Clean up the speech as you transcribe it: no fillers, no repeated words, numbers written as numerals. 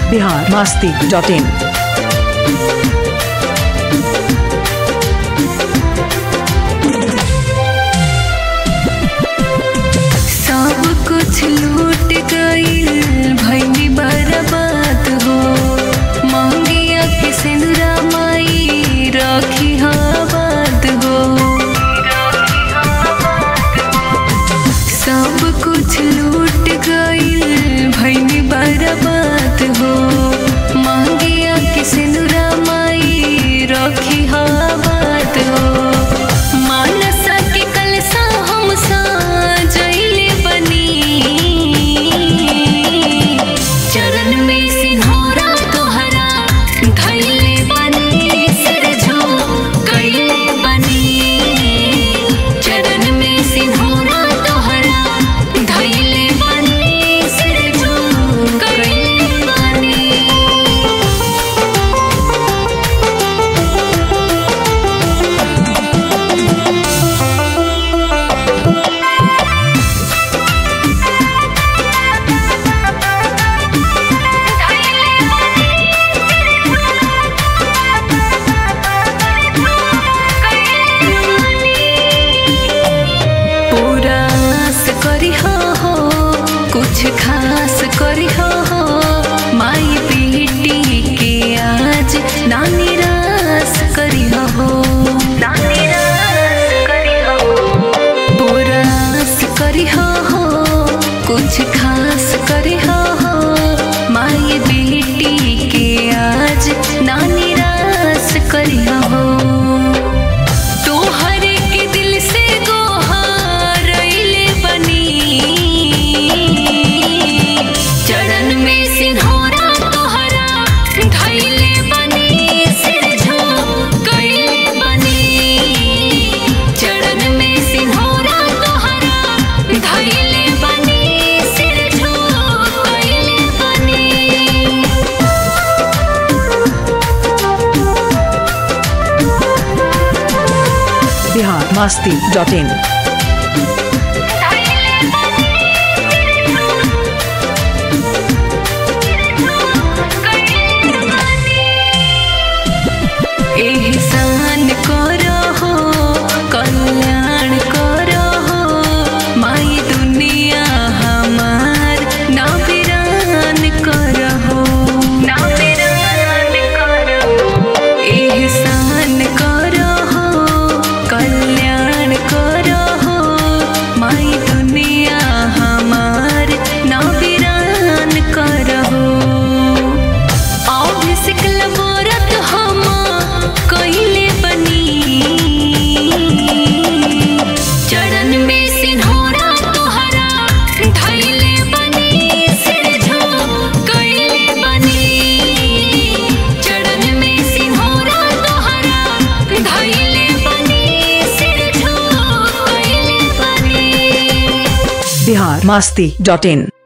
biharmasti.in। सब कुछ लूट गइल भइली बर्बाद हो, मंगिया के सिंदूरा माई रखी आबाद हो। सब कुछ लूट गइल भइली बर्बाद हो, मंगिया के सिंदूरा माई रखी आबाद हो। मानसा के कलसा हम सजइले बनी, चरण में सिंदूरा तोहरा धइले बनी, सिर झुकइले बनी। चरण में सिंदूरा तोहरा धइले बनी, सिर झुकइले बनी। कुछ खास करी हो, माई बेटी के आज ना निराश करी हो, ना निराश करी हो। पुरास करी हो, कुछ खास करी हो, माई बेटी के आज ना निराश करी हो। biharmasti.in। एहसान करो हो, कल्याण करो हो, माई दुनिया हमार ना वीरान करो हो, ना वीरान करो। एहसान करो हो, कल्याण करो हो, माई दुनिया हमार ना वीरान करो हो। अभिषेक लबोरत हम कइले बनी, चरण में सिंदूरा तोहरा धइले बनी, सिर झुकइले बनी। चरण में सिंदूरा तोहरा धइले बनी, सिर झुकइले बनी। biharmasti.in।